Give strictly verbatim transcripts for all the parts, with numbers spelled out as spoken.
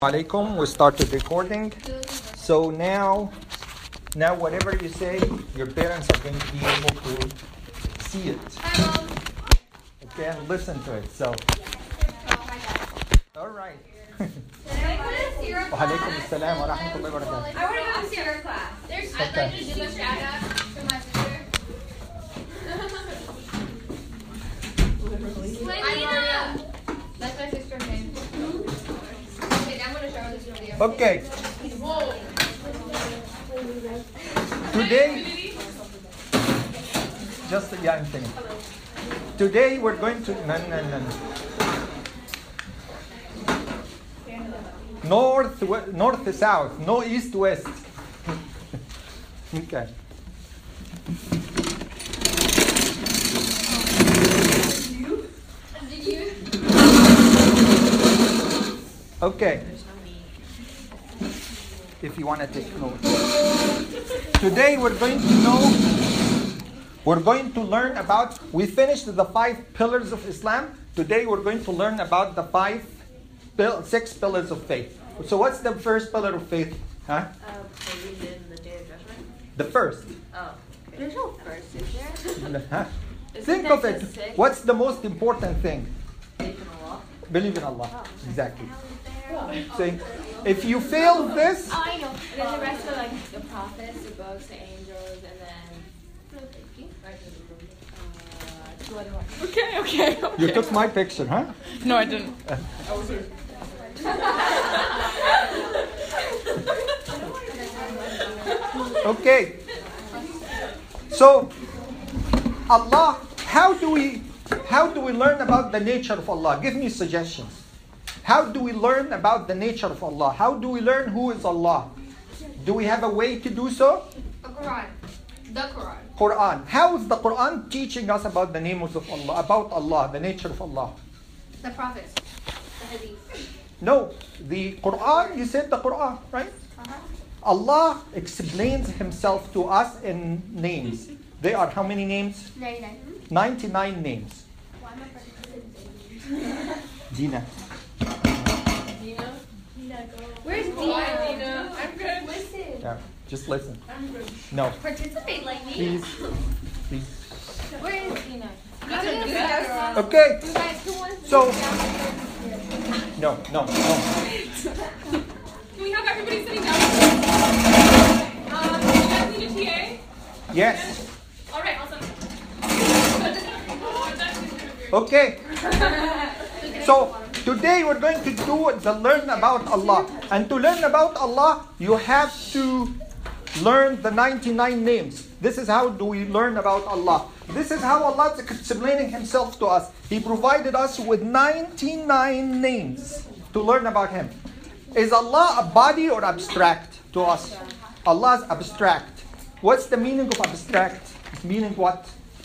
Alaikum, we started recording. So now, now whatever you say, your parents are going to be able to see it. Okay, and listen to it. So, all right. Wa alaikum assalam wa rahmatullahi wa barakatuh. I want to go to Sierra class. There's, I'd Okay. like to do a shout out to my sister. Selena! That's my sister's name. Okay, now I'm going to show her this video. Okay. Today, just yeah, I'm saying. Today we're going to no no no. no. North, we- north to south, no east west. Okay. Did you? Okay. If you want to take notes. Today we're going to know, we're going to learn about, we finished the five pillars of Islam. Today we're going to learn about the five, pill, six pillars of faith. So what's the first pillar of faith? Huh? Uh, believe in the Day of Judgment? The first. Oh. There's no first, is there? Huh? Isn't Think that of it. just six? What's the most important thing? Faith in Allah? Believe in Allah. Exactly. So if you fail this, Oh, I know. And then the rest are like the prophets, the books, the angels, and then uh, two other ones. Okay, okay, okay. you took my picture, huh? No, I didn't. Okay. So Allah, how do we how do we learn about the nature of Allah? Give me suggestions. How do we learn about the nature of Allah? How do we learn who is Allah? Do we have a way to do so? The Quran. The Quran. Quran. How is the Quran teaching us about the names of Allah, about Allah, the nature of Allah? The prophets. The hadith. No, the Quran, you said the Quran, right? Uh-huh. Allah explains himself to us in names. They are how many names? ninety-nine. ninety-nine names. Dina. Where's Dina? I'm good. Listen. Yeah, just listen. No, Participate like me. please. Please. Where is Dina? Okay, You guys, who wants to So- sit down? no, no, no. Can we have everybody sitting down? Um, do you guys need a T A? Yes. All right, awesome. Okay. So today we're going to do the learn about Allah. And to learn about Allah, you have to learn the ninety-nine names. This is how do we learn about Allah. This is how Allah is explaining himself to us. He provided us with ninety-nine names to learn about him. Is Allah a body or abstract to us? Allah is abstract. What's the meaning of abstract? Meaning what?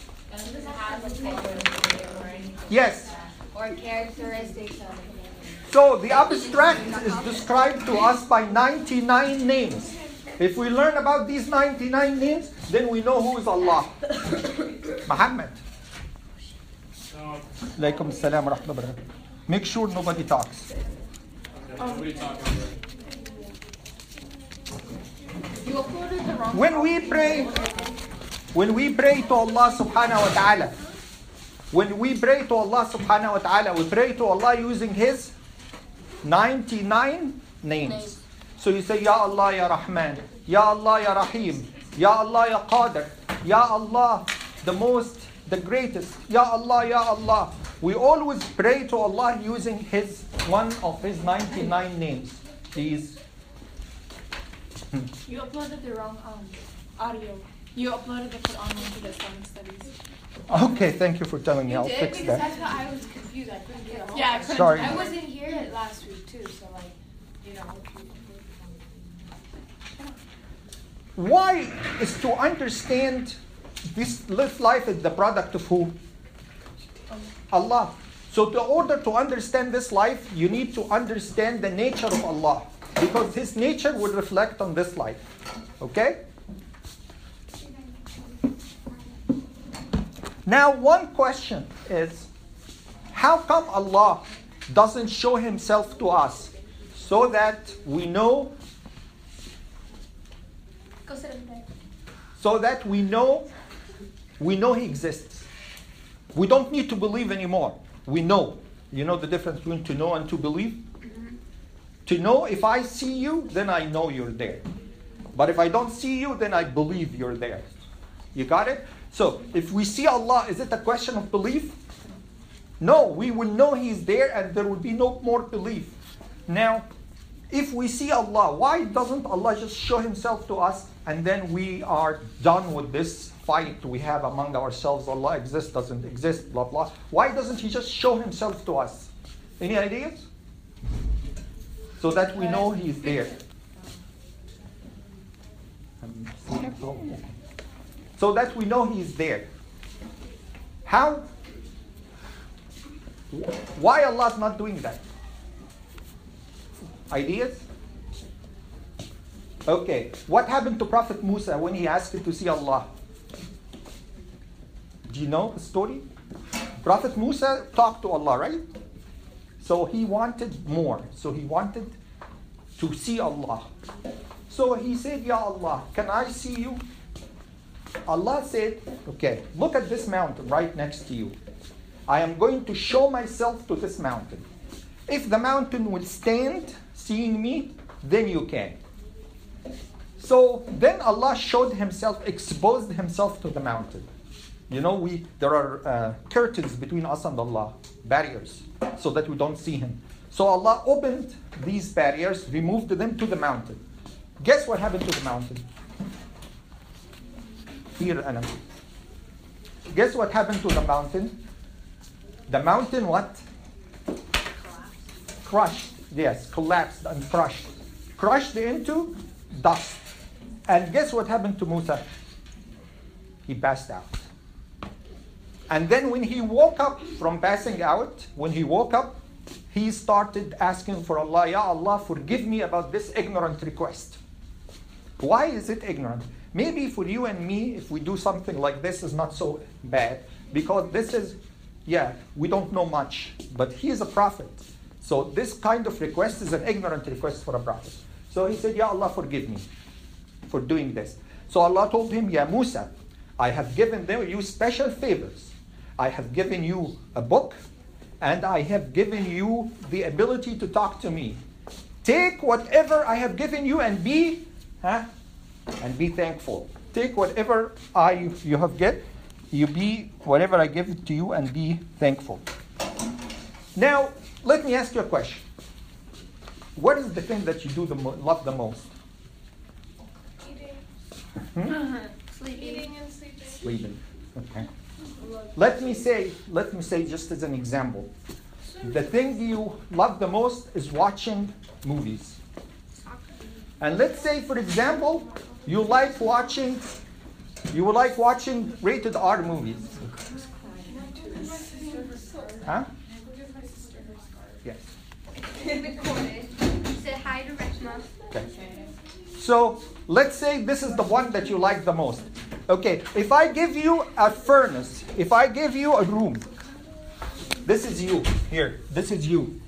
Yes. Or characteristics of it. So the abstract is described to us by ninety-nine names. If we learn about these ninety-nine names, then we know who is Allah. Muhammad. Alaikum assalam wa rahmatullahi wa barakatuh. Make sure nobody talks. You uploaded the wrong When we pray, when we pray to Allah subhanahu wa ta'ala, when we pray to Allah subhanahu wa ta'ala, we pray to Allah using His ninety-nine names. So you say, Ya Allah, Ya Rahman, Ya Allah, Ya Rahim, Ya Allah, Ya Qadir, Ya Allah, the most, the greatest, Ya Allah, Ya Allah. We always pray to Allah using His, one of His ninety-nine names. These. You uploaded the wrong um, audio. You uploaded the Quran into the Islamic studies. Okay, thank you for telling me. I'll did? fix Because that. that's why I was confused. I couldn't get a hold Yeah, I of it. couldn't. Sorry. I wasn't here last week too, so like, you know. Why is to understand this, this life is the product of who? Allah. So in order to understand this life, you need to understand the nature of Allah. Because His nature would reflect on this life. Okay? Now one question is, how come Allah doesn't show himself to us so that we know, Go sit in there. so that we know, we know he exists. We don't need to believe anymore. We know. You know the difference between to know and to believe? Mm-hmm. To know, if I see you, then I know you're there. But if I don't see you, then I believe you're there. You got it? So, if we see Allah, is it a question of belief? No, we will know He's there and there will be no more belief. Now, if we see Allah, why doesn't Allah just show Himself to us and then we are done with this fight we have among ourselves? Allah exists, doesn't exist, blah, blah. Why doesn't He just show Himself to us? Any ideas? So that we know He's there. So that we know He's there. How? Why Allah is not doing that? Ideas? Okay. What happened to Prophet Musa when he asked to see Allah? Do you know the story? Prophet Musa talked to Allah, right? So he wanted more. So he wanted to see Allah. So he said, Ya Allah, can I see you? Allah said, okay, look at this mountain right next to you. I am going to show myself to this mountain. If the mountain will stand seeing me, then you can. So then Allah showed Himself, exposed Himself to the mountain. You know, we there are uh, curtains between us and Allah, barriers, so that we don't see Him. So Allah opened these barriers, removed them to the mountain. Guess what happened to the mountain? Here, Anam. Guess what happened to the mountain? The mountain what? Crushed. Yes, collapsed and crushed. Crushed into dust. And guess what happened to Musa? He passed out. And then when he woke up from passing out, when he woke up, he started asking for Allah, Ya Allah, forgive me about this ignorant request. Why is it ignorant? Maybe for you and me, if we do something like this, is not so bad. Because this is, yeah, we don't know much. But he is a prophet. So this kind of request is an ignorant request for a prophet. So he said, Ya Allah, forgive me for doing this. So Allah told him, Ya Musa, I have given you special favors. I have given you a book, and I have given you the ability to talk to me. Take whatever I have given you and be, huh? And be thankful. Take whatever I you have get, you be whatever I give to you and be thankful. Now, let me ask you a question. What is the thing that you do the mo- love the most? Eating. Hmm? Sleeping. Eating and sleeping. Sleeping. Okay. Let me say, let me say just as an example. The thing you love the most is watching movies. And let's say, for example, you like watching, you like watching rated R movies. Huh? Yes. Recorded. Say hi to Reshma. Okay. So let's say this is the one that you like the most. Okay, if I give you a furnace, if I give you a room, this is you here, this is you.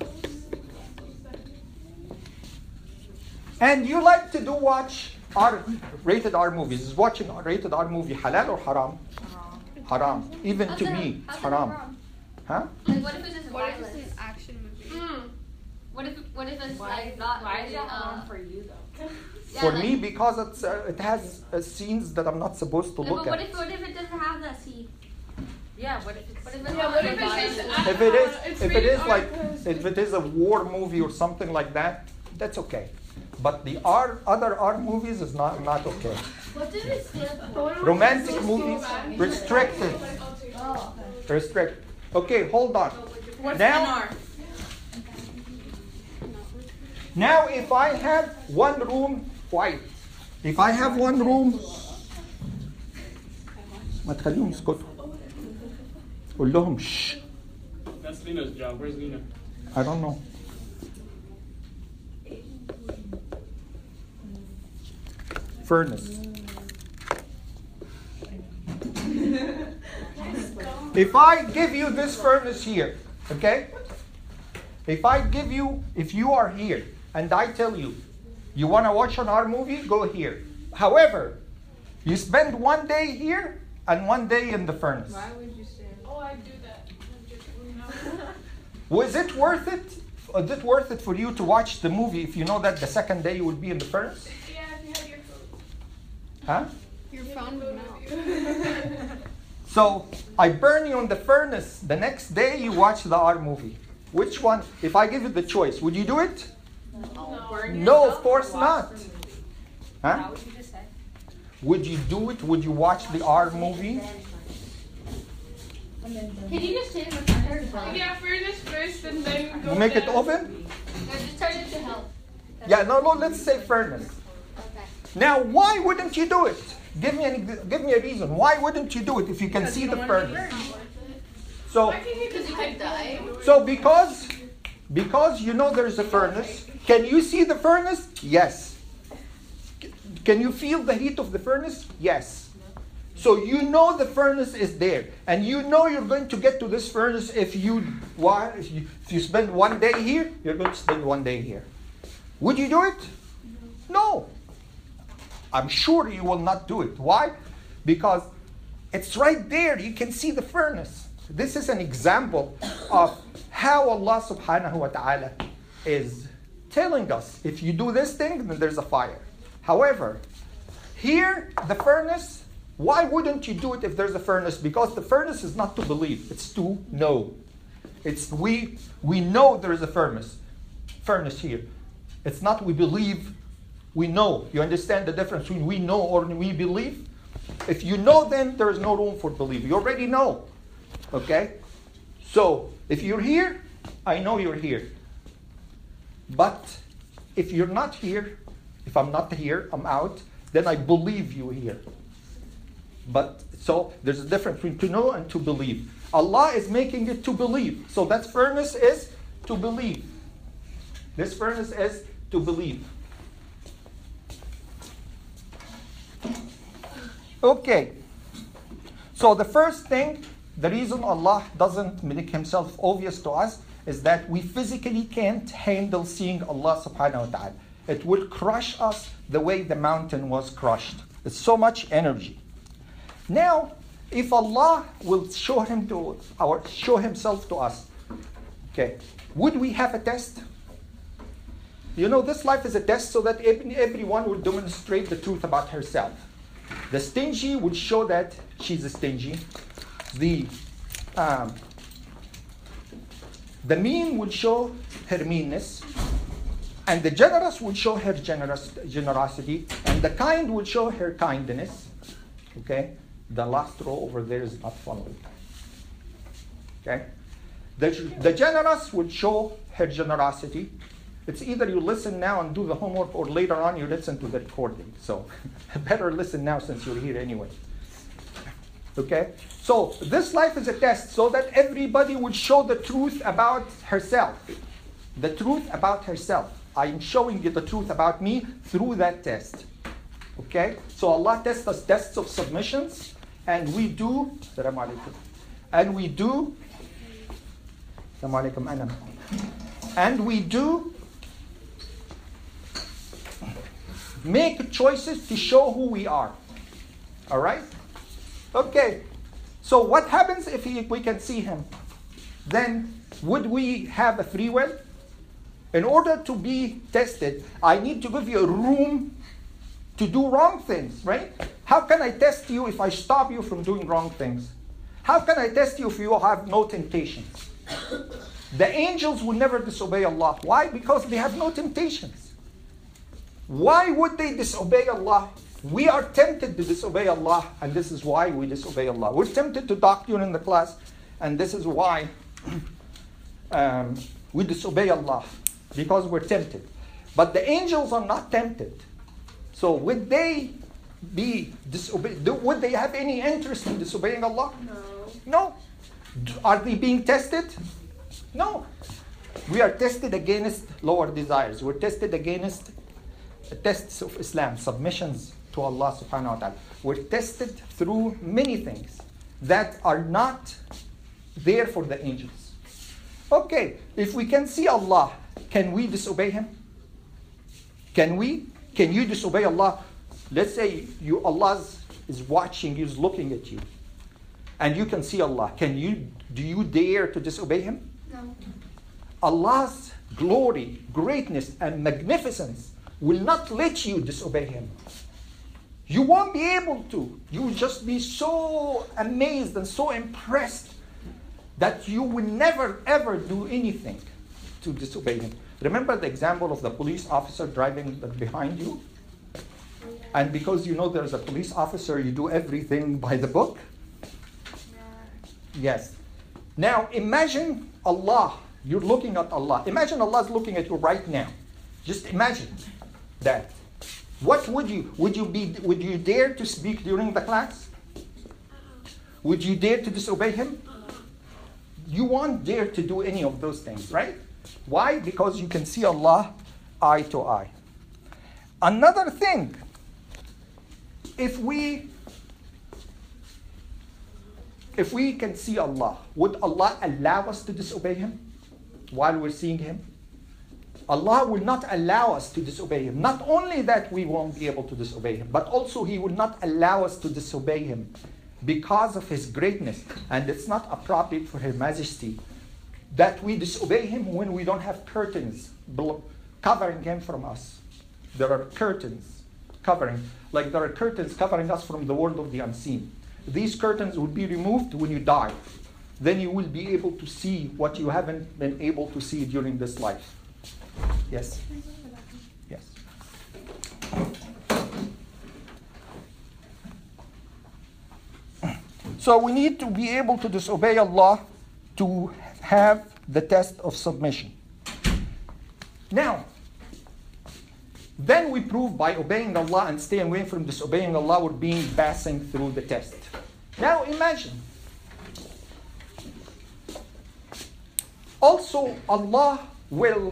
And you like to do watch R, rated R movies. Is watching a rated R movie halal or haram? Haram. Even How's to that- me, it's how's that haram. haram? Huh? Like, what if it's just What if violence? it's an action movie? Mm. What if what if it's Why, like not why is really, that uh, harm for you though? yeah, For like- me, because it's uh, it has uh, scenes that I'm not supposed to No, look but what at. if what if it doesn't have that scene? Yeah, what if it's What if it's Yeah, not what like if it's violence? just- If it is, It's if it rated is R like, because- if it is a war movie or something like that, that's okay. But the R, other R movies is not not okay. What did it stand for? Romantic movies, restricted, Oh. restricted. Okay, hold on. What's Now- N R? Now, if I have one room, white. If I have one room, ما تخليهم يسكتوا. قول لهم shh. That's Lena's job. Where's Lena? I don't know. Furnace. If I give you this furnace here, okay? If I give you, if you are here, and I tell you, you want to watch an horror movie? Go here. However, you spend one day here and one day in the furnace. Why would you say? Oh, I do that. Was it worth it? Is it worth it for you to watch the movie if you know that the second day you will be in the furnace? Yeah, if you have your food. Huh? Your phone would melt. So I burn you in the furnace. The next day you watch the horror movie. Which one? If I give you the choice, would you do it? No, of course not. Huh? How would you just say? Would you do it? Would you watch the horror movie? Can you just sit in the furnace? Yeah, furnace first and then go You make it down. open? No, just turn it to hell. Yeah, no, no, let's say furnace. Okay. Now, why wouldn't you do it? Give me any, give me a reason. Why wouldn't you do it if you can see the furnace? So, Why can't you Because just you could die. so because, because you know there's a furnace, can you see the furnace? Yes. C- Can you feel the heat of the furnace? Yes. So you know the furnace is there, and you know you're going to get to this furnace if you, why, if you, if you spend one day here, you're going to spend one day here. Would you do it? No. I'm sure you will not do it. Why? Because it's right there. You can see the furnace. This is an example of how Allah subhanahu wa ta'ala is telling us, if you do this thing, then there's a fire. However, here, the furnace, why wouldn't you do it if there's a furnace? Because the furnace is not to believe, it's to know. It's we we know there is a furnace, furnace here. It's not we believe, we know. You understand the difference between we know or we believe? If you know, then there is no room for belief. You already know. Okay? So, if you're here, I know you're here. But if you're not here, if I'm not here, I'm out, then I believe you here. But so there's a difference between to know and to believe. Allah is making it to believe. So that furnace is to believe. This furnace is to believe. Okay. So the first thing, the reason Allah doesn't make himself obvious to us is that we physically can't handle seeing Allah subhanahu wa ta'ala. It will crush us the way the mountain was crushed. It's so much energy. Now, if Allah will show him to or show himself to us, okay, would we have a test? You know, this life is a test so that everyone will demonstrate the truth about herself. The stingy would show that she's a stingy. The um, the mean would show her meanness, and the generous would show her generous generosity, and the kind would show her kindness. Okay, the last row over there is not following. Okay, the the generous would show her generosity. It's either you listen now and do the homework, or later on you listen to the recording. So better listen now since you're here anyway. Okay? So this life is a test so that everybody would show the truth about herself. The truth about herself. I'm showing you the truth about me through that test. Okay? So Allah tests us tests of submissions, and we do Assalamu alaikum. And we do Assalamu alaikum anam. And we do make choices to show who we are. All right? Okay. So what happens if he, we can see him? Then would we have a free will? In order to be tested, I need to give you a room to do wrong things, right? How can I test you if I stop you from doing wrong things? How can I test you if you have no temptations? The angels will never disobey Allah. Why? Because they have no temptations. Why would they disobey Allah? We are tempted to disobey Allah, and this is why we disobey Allah. We're tempted to talk to you in the class, and this is why um, we disobey Allah, because we're tempted. But the angels are not tempted. So would they be disobey? Would they have any interest in disobeying Allah? No. No. Are they being tested? No. We are tested against lower desires. We're tested against tests of Islam, submissions to Allah subhanahu wa ta'ala. We're tested through many things that are not there for the angels. Okay, if we can see Allah, can we disobey Him? Can we? Can you disobey Allah? Let's say you Allah is watching you, is looking at you, and you can see Allah. Can you? Do you dare to disobey Him? No. Allah's glory, greatness, and magnificence will not let you disobey Him. You won't be able to. You will just be so amazed and so impressed that you will never ever do anything to disobey Him. Remember the example of the police officer driving behind you? And because you know there's a police officer, you do everything by the book? Yes. Now imagine Allah. You're looking at Allah. Imagine Allah is looking at you right now. Just imagine that. What would you would you be would you dare to speak during the class? Would you dare to disobey Him? You won't dare to do any of those things, right? Why? Because you can see Allah eye to eye. Another thing, if we if we can see Allah, would Allah allow us to disobey Him while we're seeing Him? Allah will not allow us to disobey Him. Not only that we won't be able to disobey Him, but also He will not allow us to disobey Him because of His greatness. And it's not appropriate for His Majesty that we disobey Him when we don't have curtains covering Him from us. There are curtains covering, like there are curtains covering us from the world of the unseen. These curtains will be removed when you die. Then you will be able to see what you haven't been able to see during this life. Yes. Yes. So we need to be able to disobey Allah to have the test of submission. Now, then we prove by obeying Allah and staying away from disobeying Allah, we're being passing through the test. Now imagine. Also, Allah will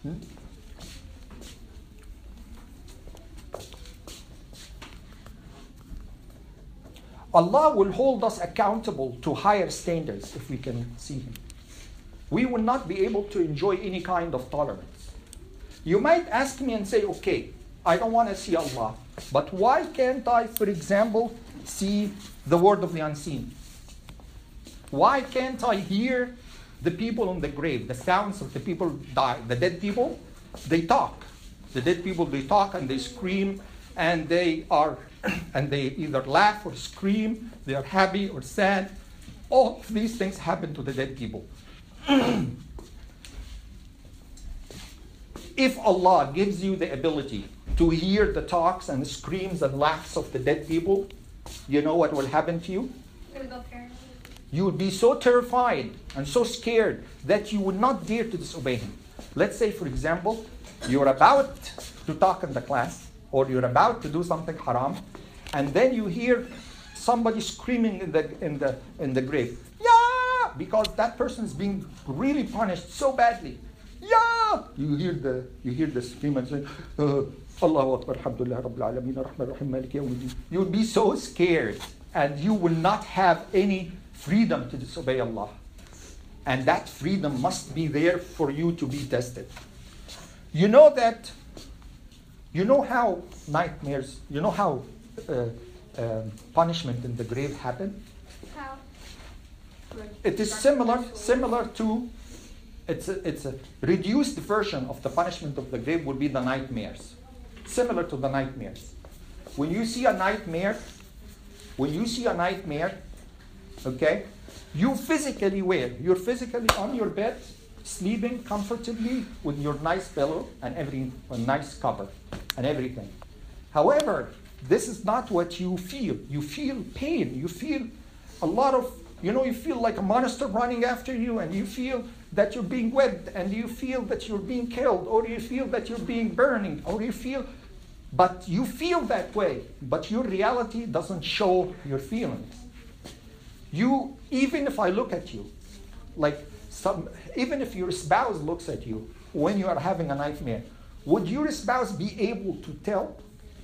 Allah will hold us accountable to higher standards if we can see Him. We will not be able to enjoy any kind of tolerance. You might ask me and say, okay, I don't want to see Allah, but why can't I, for example, see the world of the unseen? Why can't I hear the people on the grave, the sounds of the people die, the dead people? They talk. The dead people, they talk and they scream and they are, and they either laugh or scream, they are happy or sad. All of these things happen to the dead people. If Allah gives you the ability to hear the talks and the screams and laughs of the dead people, you know what will happen to you? Gonna go paranoid. You would be so terrified and so scared that you would not dare to disobey Him. Let's say, for example, you're about to talk in the class, or you're about to do something haram, and then you hear somebody screaming in the in the in the grave, yeah, because that person is being really punished so badly. Yeah, you hear the you hear the scream and say, uh, Allahu Akbar, Alhamdulillah, Rabbil Alameen, Ar-Rahman Ar-Rahim, Maliki Yawmiddin. You will be so scared, and you will not have any freedom to disobey Allah. And that freedom must be there for you to be tested. You know that, you know how nightmares, you know how uh, uh, punishment in the grave happen? How? It is similar, similar to, it's a, it's a reduced version of the punishment of the grave would be the nightmares. Similar to the nightmares. When you see a nightmare, when you see a nightmare, okay, you physically where? You're physically on your bed, sleeping comfortably with your nice pillow and every a nice cover and everything. However, this is not what you feel. You feel pain. You feel a lot of, you know, you feel like a monster running after you, and you feel that you're being wet, and you feel that you're being killed, or you feel that you're being burning, or you feel, but you feel that way, but your reality doesn't show your feelings. You, even if I look at you, like some, even if your spouse looks at you when you are having a nightmare, would your spouse be able to tell?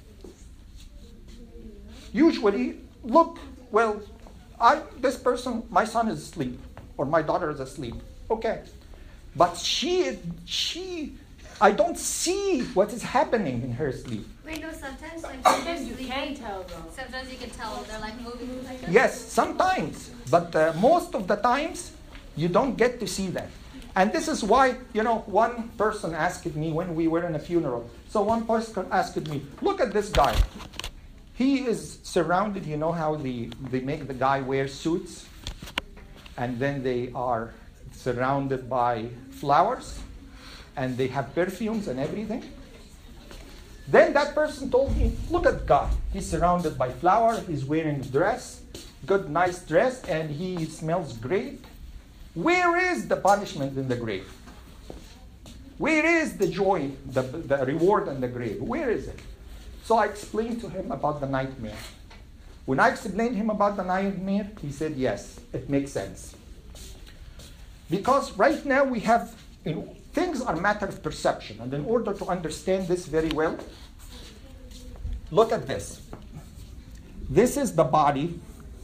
Usually, look, well, I, this person, my son is asleep, or my daughter is asleep. Okay. But she, she I don't see what is happening in her sleep. Wait, no, sometimes like Sometimes she's you sleeping. can tell though. Sometimes you can tell they're like moving like that. Yes, sometimes. But uh, most of the times, you don't get to see that. And this is why, you know, one person asked me when we were in a funeral. So one person asked me, look at this guy. He is surrounded, you know how the, they make the guy wear suits? And then they are surrounded by flowers. And they have perfumes and everything. Then that person told me, look at God. He's surrounded by flowers. He's wearing a dress, good, nice dress, and he smells great. Where is the punishment in the grave? Where is the joy, the, the reward in the grave? Where is it? So I explained to him about the nightmare. When I explained to him about the nightmare, he said, yes, it makes sense. Because right now we have, you know, things are a matter of perception. And in order to understand this very well, look at this. This is the body.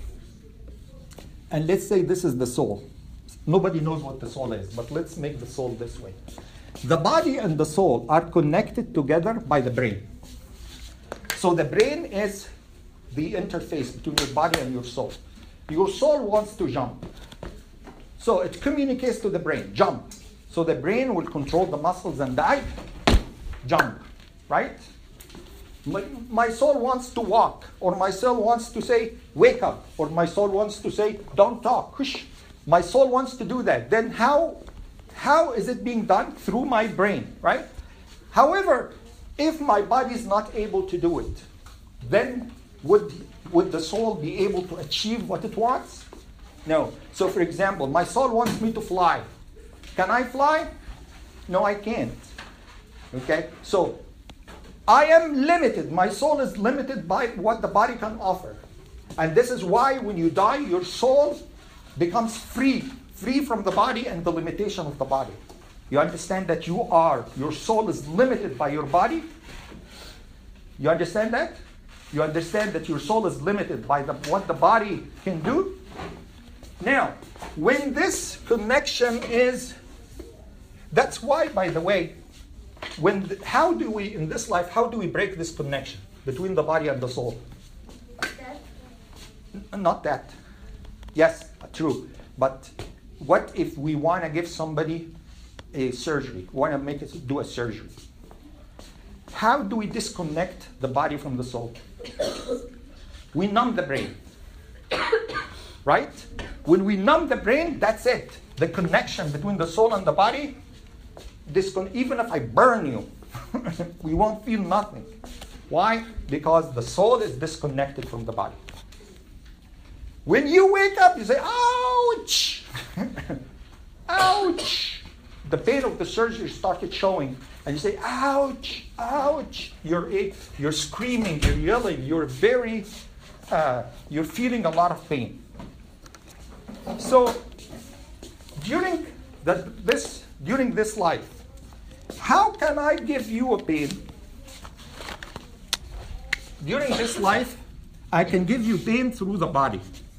And let's say this is the soul. Nobody knows what the soul is, but let's make the soul this way. The body and the soul are connected together by the brain. So the brain is the interface between your body and your soul. Your soul wants to jump. So it communicates to the brain, jump. So the brain will control the muscles and die, jump, right? My, my soul wants to walk, or my soul wants to say, wake up, or my soul wants to say, don't talk, hush. My soul wants to do that. Then how, how is it being done? Through my brain, right? However, if my body is not able to do it, then would, would the soul be able to achieve what it wants? No. So for example, my soul wants me to fly. Can I fly? No, I can't. Okay? So I am limited. My soul is limited by what the body can offer. And this is why when you die, your soul becomes free, free from the body and the limitation of the body. You understand that you are, your soul is limited by your body? You understand that? You understand that your soul is limited by the, what the body can do? Now, when this connection is, that's why, by the way, when the, how do we, in this life, how do we break this connection between the body and the soul? N- not that. Yes, true. But what if we want to give somebody a surgery, want to make it do a surgery? How do we disconnect the body from the soul? We numb the brain. Right? When we numb the brain, that's it. The connection between the soul and the body, discon- even if I burn you, we won't feel nothing. Why? Because the soul is disconnected from the body. When you wake up, you say, ouch! Ouch! The pain of the surgery started showing. And you say, ouch, ouch. You're, you're screaming, you're yelling, you're very, uh, you're feeling a lot of pain. So, during the, this, during this life, how can I give you a pain? During this life, I can give you pain through the body.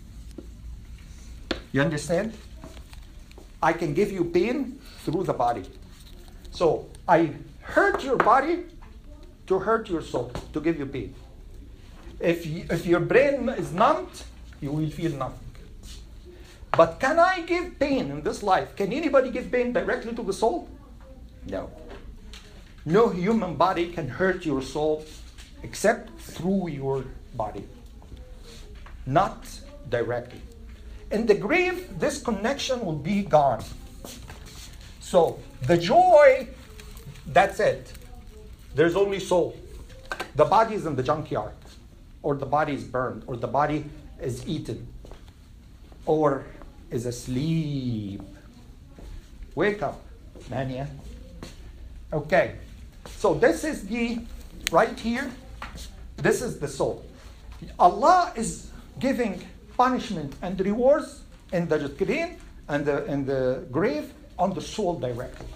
You understand? I can give you pain through the body. So, I hurt your body to hurt your soul, to give you pain. If, you, if your brain is numbed, you will feel nothing. But can I give pain in this life? Can anybody give pain directly to the soul? No. No human body can hurt your soul except through your body. Not directly. In the grave, this connection will be gone. So, the joy, that's it. There's only soul. The body is in the junkyard. Or the body is burned. Or the body is eaten. Or is asleep. Wake up, Mania. Okay. So this is the, right here, this is the soul. Allah is giving punishment and rewards in the grave and the, in the grave on the soul directly.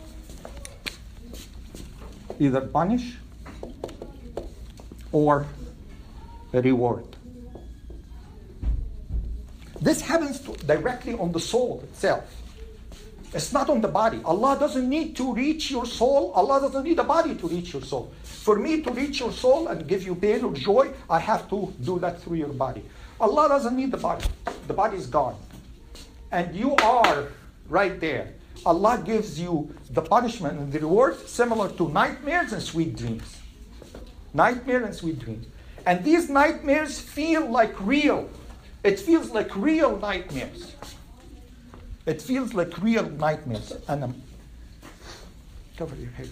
Either punish or a reward. This happens to, directly on the soul itself. It's not on the body. Allah doesn't need to reach your soul. Allah doesn't need a body to reach your soul. For me to reach your soul and give you pain or joy, I have to do that through your body. Allah doesn't need the body. The body is gone. And you are right there. Allah gives you the punishment and the reward similar to nightmares and sweet dreams. Nightmare and sweet dreams. And these nightmares feel like real. It feels like real nightmares. It feels like real nightmares. And um, cover your head.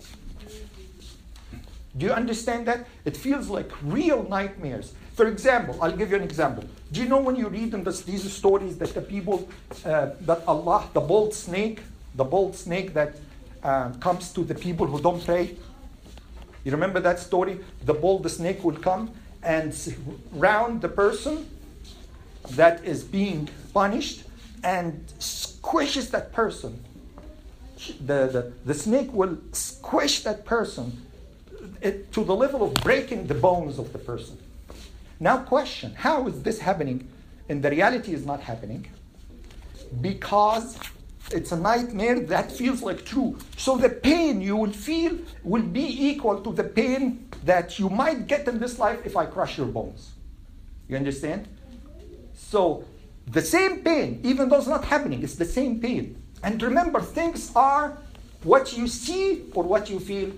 Do you understand that? It feels like real nightmares. For example, I'll give you an example. Do you know when you read in this, these stories that the people, uh, that Allah, the bold snake, the bold snake that uh, comes to the people who don't pray? You remember that story? The bold snake will come and round the person that is being punished and squishes that person. The, the, the snake will squish that person it, to the level of breaking the bones of the person. Now question, how is this happening? And the reality is not happening. Because it's a nightmare that feels like true. So the pain you will feel will be equal to the pain that you might get in this life if I crush your bones. You understand? So the same pain, even though it's not happening, it's the same pain. And remember, things are what you see or what you feel.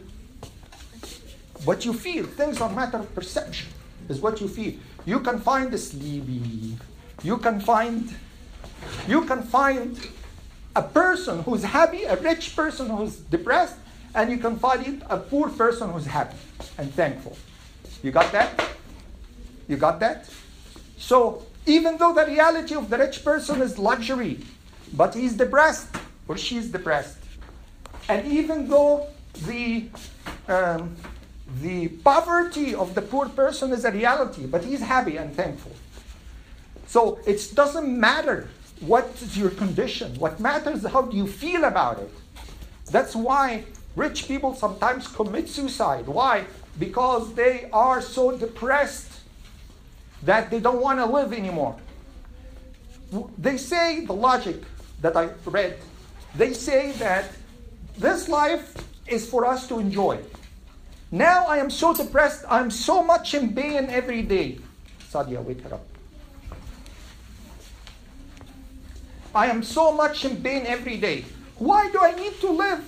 What you feel. Things are a matter of perception. Is what you feel. You can find a sleepy. You can find, you can find a person who's happy, a rich person who's depressed, and you can find a poor person who's happy and thankful. You got that? You got that? So even though the reality of the rich person is luxury, but he's depressed or she's depressed, and even though the um, the poverty of the poor person is a reality, but he's happy and thankful. So it doesn't matter what is your condition. What matters is how do you feel about it. That's why rich people sometimes commit suicide. Why? Because they are so depressed that they don't want to live anymore. They say, the logic that I read, they say that this life is for us to enjoy. Now I am so depressed, I'm so much in pain every day. Sadia, wake her up. I am so much in pain every day. Why do I need to live?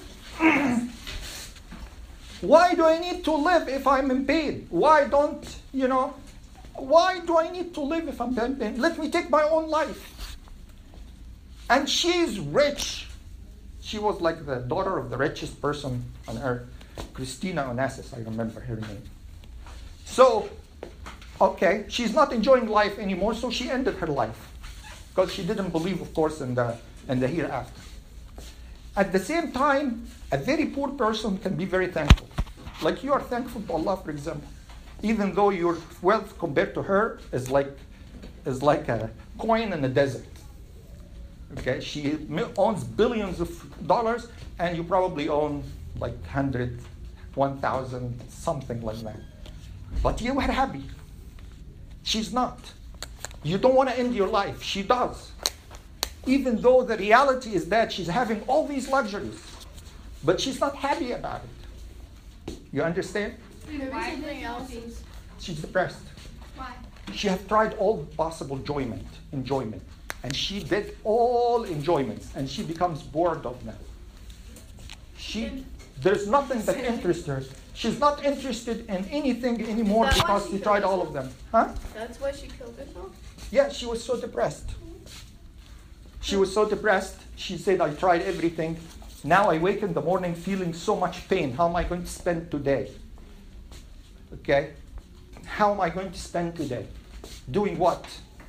Why do I need to live if I'm in pain? Why don't, you know, why do I need to live if I'm in pain? Let me take my own life. And she's rich. She was like the daughter of the richest person on earth. Christina Onassis, I remember her name. So, okay, she's not enjoying life anymore, so she ended her life. Because she didn't believe, of course, in the, in the hereafter. At the same time, a very poor person can be very thankful. Like you are thankful to Allah, for example. Even though your wealth compared to her is like, is like a coin in the desert. Okay, she owns billions of dollars, and you probably own like one hundred, one thousand, something like that. But you are happy. She's not. You don't want to end your life. She does. Even though the reality is that she's having all these luxuries. But she's not happy about it. You understand? Why something else? She's depressed. Why? She has tried all possible enjoyment, enjoyment. And she did all enjoyments. And she becomes bored of them. She, there's nothing that interests her. She's not interested in anything anymore Is that why because she she tried killed all of them. Huh? That's why she killed herself? Yeah, she was so depressed. She was so depressed. She said, I tried everything. Now I wake in the morning feeling so much pain. How am I going to spend today? Okay? How am I going to spend today? Doing what?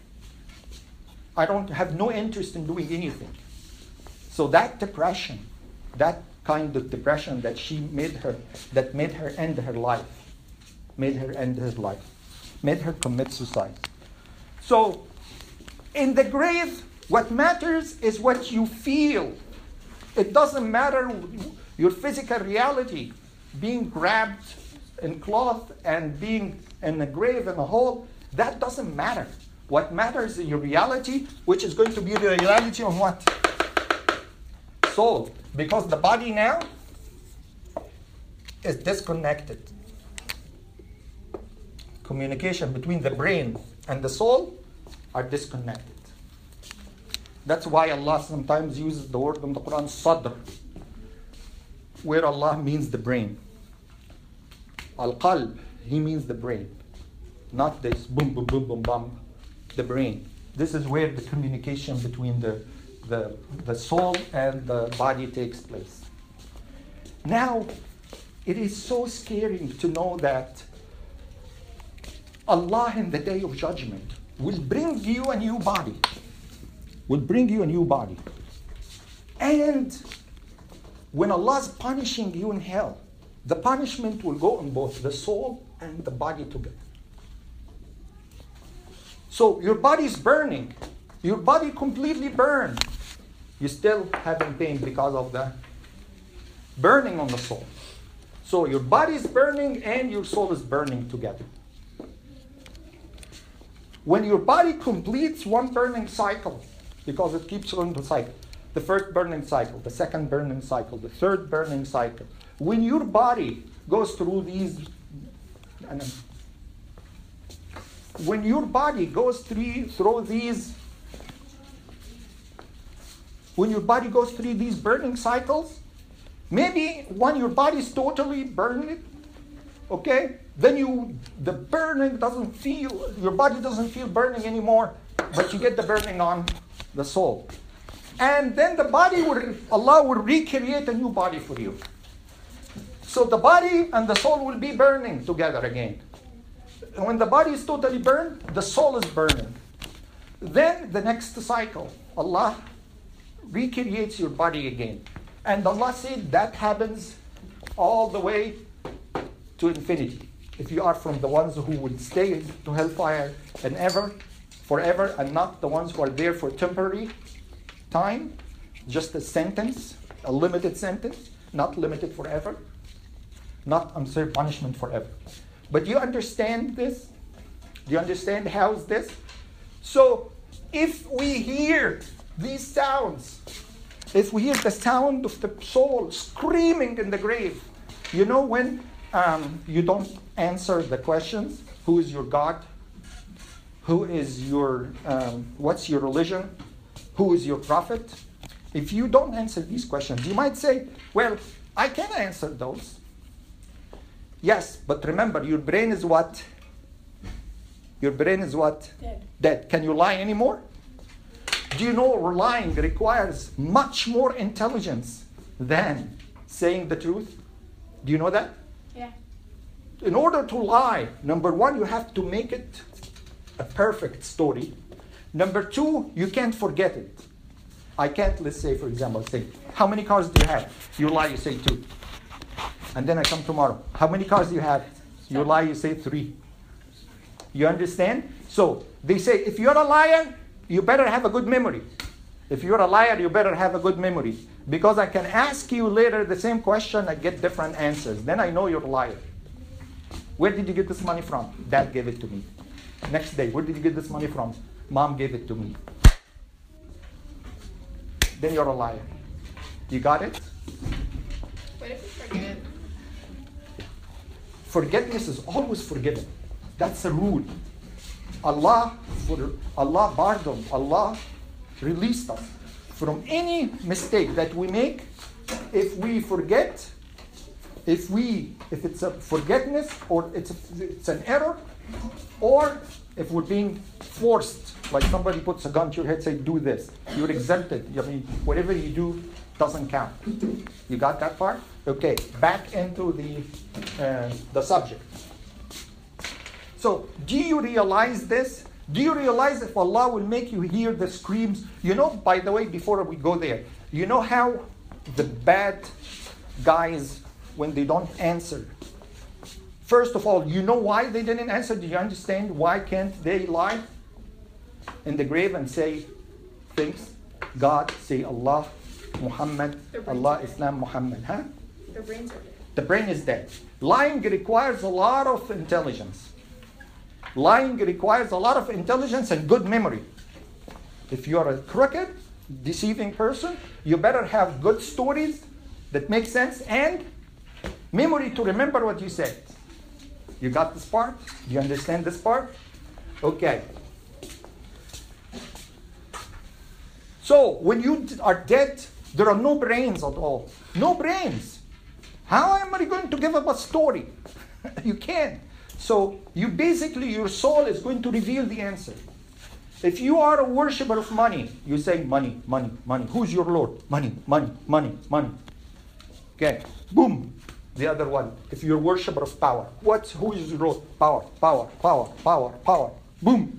I don't have no interest in doing anything. So that depression, that kind of depression that she made her, that made her end her life, made her end her life, made her commit suicide. So, in the grave, what matters is what you feel. It doesn't matter your physical reality, being grabbed in cloth and being in a grave in a hole. That doesn't matter. What matters is your reality, which is going to be the reality on what? soul. Because the body now is disconnected. Communication between the brain and the soul are disconnected. That's why Allah sometimes uses the word in the Quran, sadr, where Allah means the brain. Al-qalb, He means the brain. Not this boom, boom, boom, boom, boom, the brain. This is where the communication between the, the, the soul and the body takes place. Now, it is so scary to know that Allah in the day of judgment will bring you a new body. Will bring you a new body. And when Allah is punishing you in hell, the punishment will go on both the soul and the body together. So your body is burning. Your body completely burned. You still having pain because of the burning on the soul. So your body is burning and your soul is burning together. When your body completes one burning cycle, because it keeps on the cycle, the first burning cycle, the second burning cycle, the third burning cycle. When your body goes through these, when your body goes through, through these, when your body goes through these burning cycles, maybe when your body is totally burned, okay, then you, the burning doesn't feel, your body doesn't feel burning anymore, but you get the burning on the soul. And then the body will, Allah will recreate a new body for you. So the body and the soul will be burning together again. And when the body is totally burned, the soul is burning. Then the next cycle, Allah recreates your body again. And Allah said that happens all the way to infinity. If you are from the ones who would stay to hellfire and ever, forever, and not the ones who are there for temporary time, just a sentence, a limited sentence, not limited forever, not unserved punishment forever. But do you understand this? Do you understand how is this? So if we hear these sounds, if we hear the sound of the soul screaming in the grave, you know when um, you don't answer the questions, who is your God? Who is your, um, what's your religion? Who is your prophet? If you don't answer these questions, you might say, well, I can answer those. Yes, but remember, your brain is what? Your brain is what? Dead. Dead. Can you lie anymore? Do you know lying requires much more intelligence than saying the truth? Do you know that? Yeah. In order to lie, number one, you have to make it a perfect story. Number two, you can't forget it. I can't, let's say, for example, say, how many cars do you have? You lie, you say two. And then I come tomorrow. How many cars do you have? You lie, you say three. You understand? So, they say, if you're a liar, you better have a good memory. If you're a liar, you better have a good memory. Because I can ask you later the same question and get different answers. Then I know you're a liar. Where did you get this money from? Dad gave it to me. Next day, where did you get this money from? Mom gave it to me. Then you're a liar. You got it? What if we forget? Forgiveness is always forgiven. That's a rule. Allah, for Allah pardoned, Allah released us from any mistake that we make. If we forget, if we, if it's a forgetfulness or it's a, it's an error, or if we're being forced, like somebody puts a gun to your head, say do this, you're exempted. I mean, whatever you do doesn't count. You got that part? Okay, back into the uh, the subject. So, do you realize this? Do you realize if Allah will make you hear the screams? You know, by the way, before we go there, you know how the bad guys, when they don't answer, first of all, you know why they didn't answer? Do you understand why can't they lie in the grave and say things? God, say Allah, Muhammad, Allah, Islam, Muhammad. Huh? Their brains are dead. The brain is dead. Lying requires a lot of intelligence. Lying requires a lot of intelligence and good memory. If you are a crooked, deceiving person, you better have good stories that make sense and memory to remember what you said. You got this part? Do you understand this part? Okay. So, when you are dead, there are no brains at all. No brains. How am I going to give up a story? You can't. So, you basically, your soul is going to reveal the answer. If you are a worshiper of money, you say money, money, money. Who's your Lord? Money, money, money, money. Okay. Boom. The other one. If you're a worshiper of power, what's who is your Lord? Power, power, power, power, power. Boom.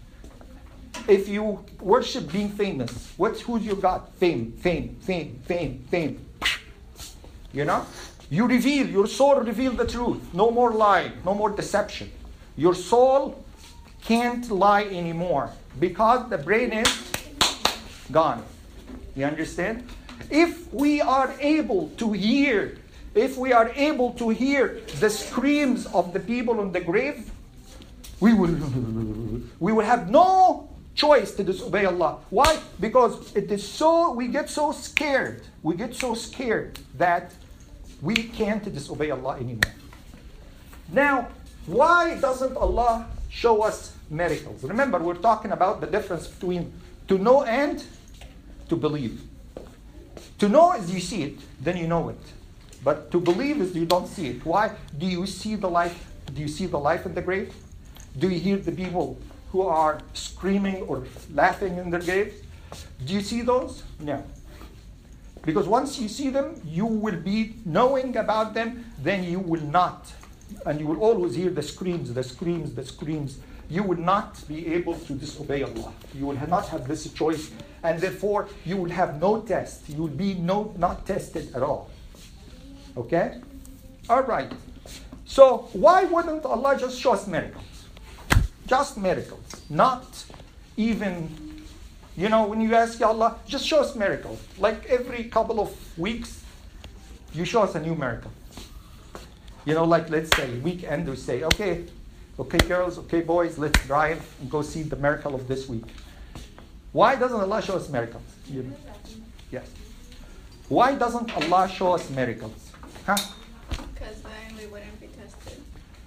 If you worship being famous, what's who's your God? Fame, fame, fame, fame, fame. You know? You reveal, your soul reveal the truth. No more lie, no more deception. Your soul can't lie anymore because the brain is gone. You understand? If we are able to hear, if we are able to hear the screams of the people on the grave, we will, we will have no choice to disobey Allah. Why? Because it is so, we get so scared. We get so scared that we can't disobey Allah anymore. Now, why doesn't Allah show us miracles? Remember, we're talking about the difference between to know and to believe. To know is you see it, then you know it. But to believe is you don't see it. Why? Do you see the life? Do you see the life in the grave? Do you hear the people who are screaming or laughing in their graves? Do you see those? No. Because once you see them, you will be knowing about them, then you will not. And you will always hear the screams, the screams, the screams. You will not be able to disobey Allah. You will not have this choice. And therefore, you will have no test. You will be no, not tested at all. Okay? All right. So, why wouldn't Allah just show us miracles? Just miracles. Not even, you know, when you ask Allah, just show us miracles. Like every couple of weeks, you show us a new miracle. You know, like let's say weekend, we say, okay, okay girls, okay boys, let's drive and go see the miracle of this week. Why doesn't Allah show us miracles? You know? Yes. Why doesn't Allah show us miracles? Huh? Because then we wouldn't be tested.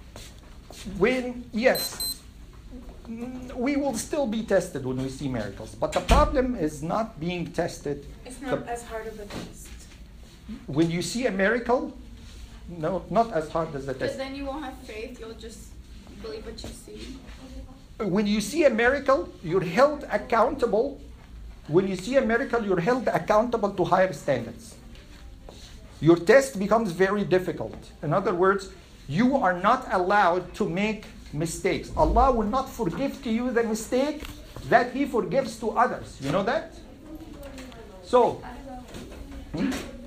When, yes. We will still be tested when we see miracles. But the problem is not being tested. It's not the, as hard of a test. When you see a miracle, no, not as hard as the Because test. then you won't have faith. You'll just believe what you see. When you see a miracle, you're held accountable. When you see a miracle, you're held accountable to higher standards. Your test becomes very difficult. In other words, you are not allowed to make mistakes. Allah will not forgive to you the mistake that He forgives to others. You know that? So, hmm?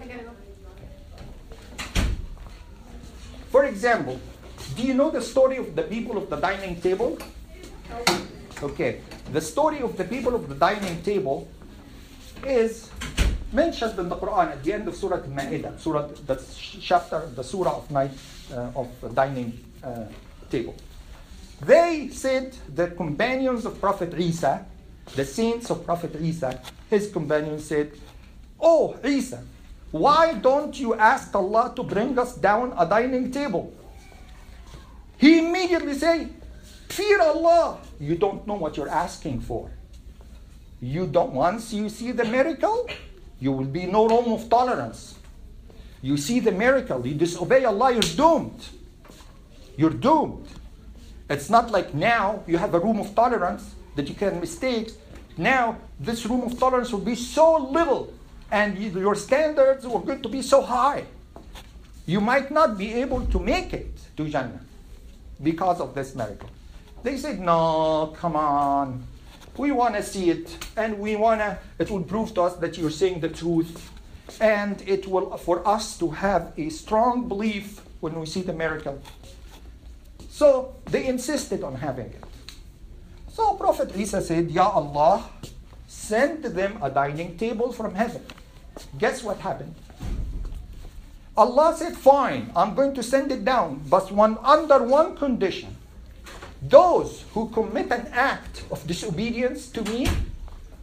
For example, do you know the story of the people of the dining table? Okay, the story of the people of the dining table is mentioned in the Quran at the end of Surah Al-Ma'idah, Surah, the chapter, the Surah of night uh, of the dining uh, table. They said, the companions of Prophet Isa, the saints of Prophet Isa, his companions said, "Oh Isa, why don't you ask Allah to bring us down a dining table?" He immediately said, "Fear Allah. You don't know what you're asking for. You don't. Once you see the miracle, you will be no room of tolerance. You see the miracle, you disobey Allah, you're doomed. You're doomed. It's not like now you have a room of tolerance that you can mistakes. Now this room of tolerance will be so little, and your standards are going to be so high. You might not be able to make it to Jannah because of this miracle." They said, "No, come on. We want to see it, and we want to, it will prove to us that you're saying the truth, and it will, for us to have a strong belief when we see the miracle." So they insisted on having it. So Prophet Isa said, "Ya Allah, send them a dining table from heaven." Guess what happened? Allah said, "Fine, I'm going to send it down, but one under one condition. Those who commit an act of disobedience to me,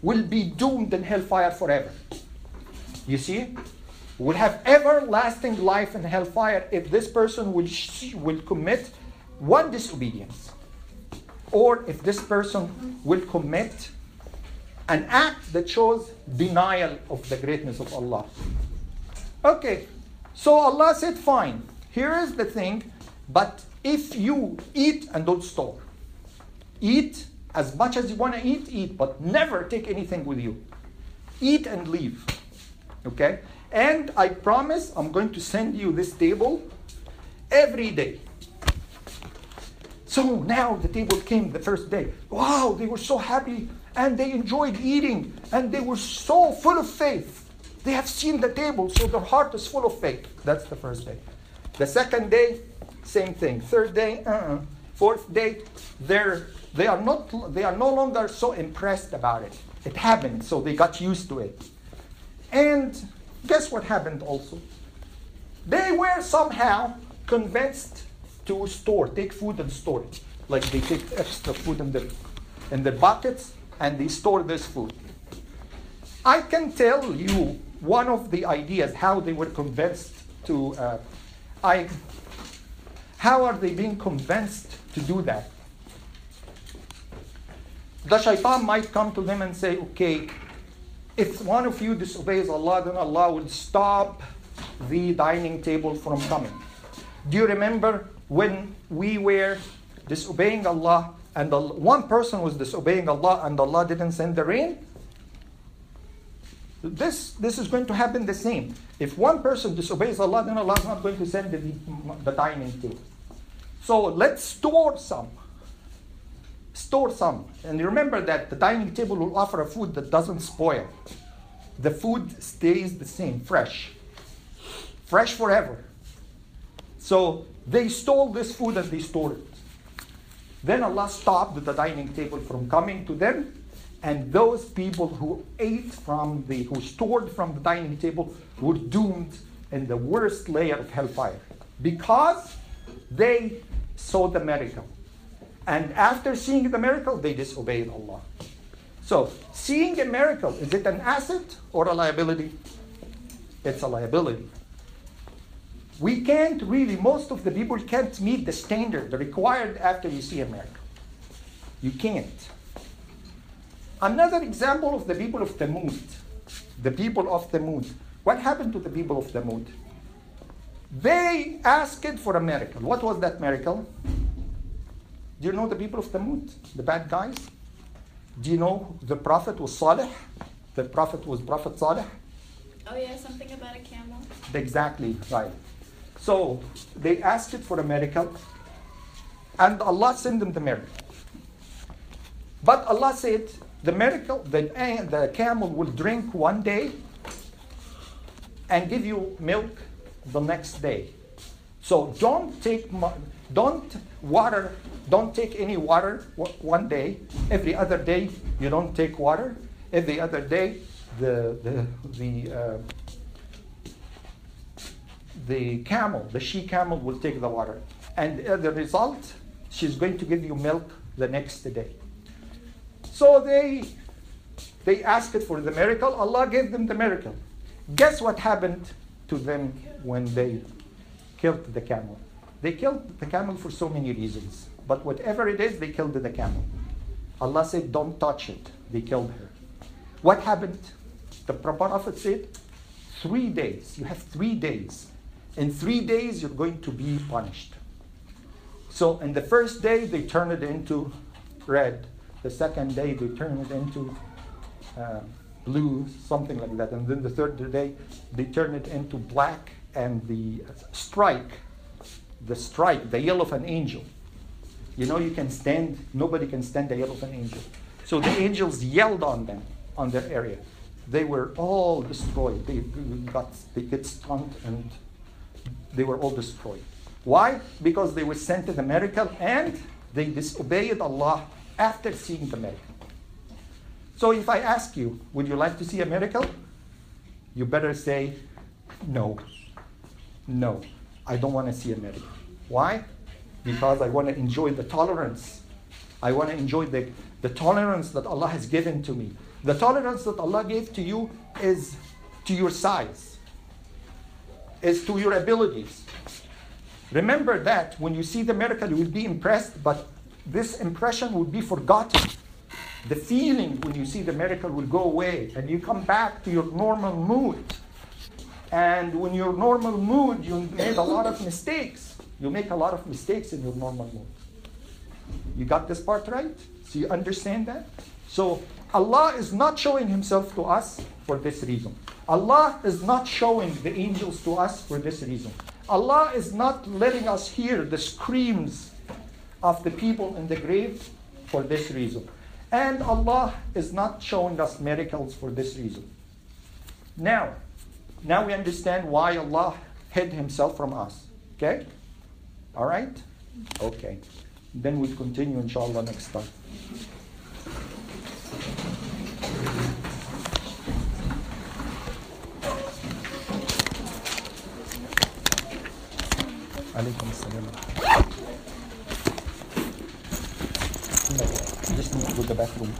will be doomed in hellfire forever. You see? Will have everlasting life in hellfire if this person will, sh- will commit one disobedience. Or if this person will commit an act that shows denial of the greatness of Allah. Okay, so Allah said, fine, here is the thing, but if you eat and don't store, eat as much as you want to eat, eat, but never take anything with you. Eat and leave. Okay? And I promise I'm going to send you this table every day. So now the table came the first day. Wow, they were so happy and they enjoyed eating and they were so full of faith. They have seen the table, so their heart is full of faith. That's the first day. The second day, same thing. Third day, uh-uh. Fourth day, they're They are not. They are no longer so impressed about it. It happened, so they got used to it. And guess what happened also? They were somehow convinced to store, take food and store it. Like they take extra food in the in the buckets and they store this food. I can tell you one of the ideas how they were convinced to. Uh, I. How are they being convinced to do that? The shaitan might come to them and say, okay, if one of you disobeys Allah, then Allah will stop the dining table from coming. Do you remember when we were disobeying Allah and the, one person was disobeying Allah and Allah didn't send the rain? This, this is going to happen the same. If one person disobeys Allah, then Allah is not going to send the, the dining table. So let's store some. Store some. And remember that the dining table will offer a food that doesn't spoil. The food stays the same, fresh. Fresh forever. So they stole this food and they stored it. Then Allah stopped the dining table from coming to them. And those people who ate from the, who stored from the dining table were doomed in the worst layer of hellfire. Because they saw the miracle. And after seeing the miracle, they disobeyed Allah. So, seeing a miracle, is it an asset or a liability? It's a liability. We can't really, most of the people can't meet the standard required after you see a miracle. You can't. Another example of the people of Thamud. The people of Thamud. What happened to the people of Thamud? They asked for a miracle. What was that miracle? Do you know the people of Thamud? The bad guys? Do you know the prophet was Salih? The prophet was Prophet Salih? Oh yeah, something about a camel. Exactly, right. So, they asked for a miracle. And Allah sent them the miracle. But Allah said, the miracle, the, the camel will drink one day and give you milk the next day. So don't take, don't water, don't take any water one day. Every other day you don't take water. Every other day the the the uh, the camel, the she camel will take the water, and as a result, she's going to give you milk the next day. So they they asked for the miracle. Allah gave them the miracle. Guess what happened to them when they killed the camel? They killed the camel for so many reasons. But whatever it is, they killed the camel. Allah said, don't touch it. They killed her. What happened? The Prophet said, three days. You have three days. In three days, you're going to be punished. So in the first day, they turned it into red. The second day, they turned it into uh, blue, something like that. And then the third day, they turned it into black, and the strike, the strike, the yell of an angel. You know, you can stand, nobody can stand the yell of an angel. So the angels yelled on them, on their area. They were all destroyed. They got, they get stunned and they were all destroyed. Why? Because they were sent to the miracle and they disobeyed Allah after seeing the miracle. So if I ask you, would you like to see a miracle? You better say, no. No, I don't want to see a miracle. Why? Because I want to enjoy the tolerance. I want to enjoy the, the tolerance that Allah has given to me. The tolerance that Allah gave to you is to your size, is to your abilities. Remember that when you see the miracle, you will be impressed, but this impression will be forgotten. The feeling when you see the miracle will go away, and you come back to your normal mood. And when your normal mood, you made a lot of mistakes. You make a lot of mistakes in your normal mood. You got this part right? So you understand that? So Allah is not showing Himself to us for this reason. Allah is not showing the angels to us for this reason. Allah is not letting us hear the screams of the people in the grave for this reason. And Allah is not showing us miracles for this reason. Now, now we understand why Allah hid Himself from us. Okay? All right? Okay. Then we'll continue inshallah next time. Alaikum assalam. Just need to go to the bathroom.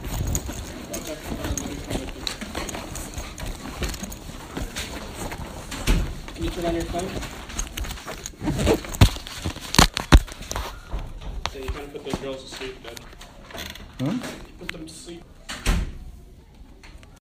Can you turn on your phone? So you kind of put those girls to sleep, Dad. Hmm? Put them to sleep.